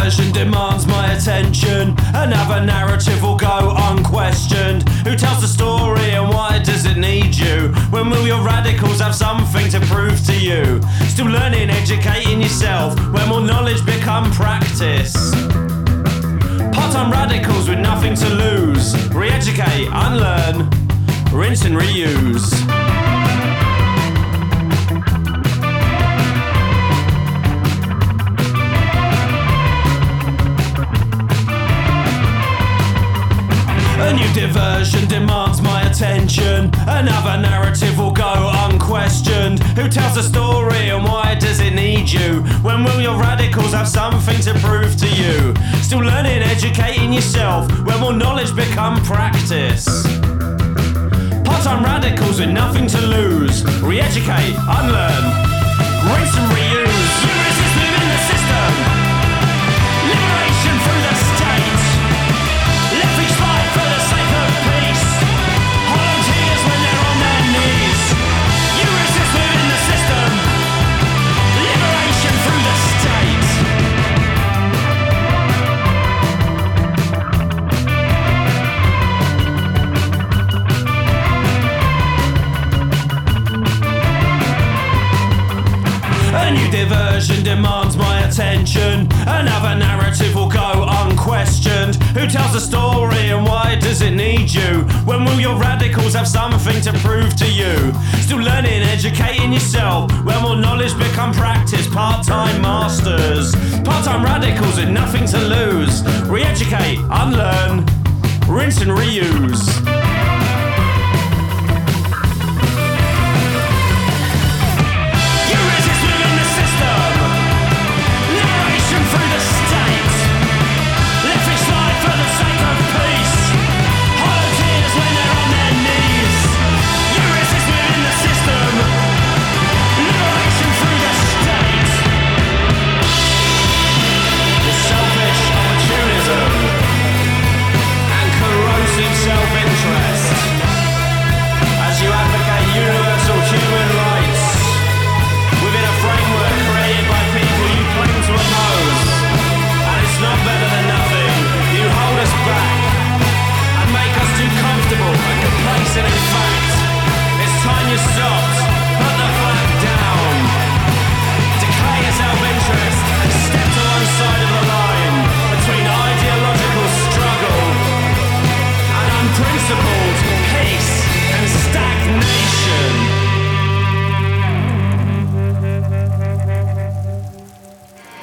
diversion demands my attention. Another narrative will go unquestioned. Who tells the story and why does it need you? When will your radicals have something to prove to you? Still learning, educating yourself. When will knowledge become practice? Part-time radicals with nothing to lose. Re-educate, unlearn, rinse and reuse. A new diversion demands my attention. Another narrative will go unquestioned. Who tells the story and why does it need you? When will your radicals have something to prove to you? Still learning, educating yourself. When will knowledge become practice? Part-time radicals with nothing to lose. Re-educate, unlearn, rinse and reuse. You resist within the system. Liberation through the state. Left each fight for the sake of peace. Hollow tears when they're on their knees. You resist within the system. Liberation through the state. A new diversion demands my attention. Another narrative will go unquestioned. Who tells the story and why does it need you? When will your radicals have something to prove to you? Still learning, educating yourself. When will knowledge become practice? Part-time masters. Part-time radicals with nothing to lose. Re-educate, unlearn, rinse and reuse.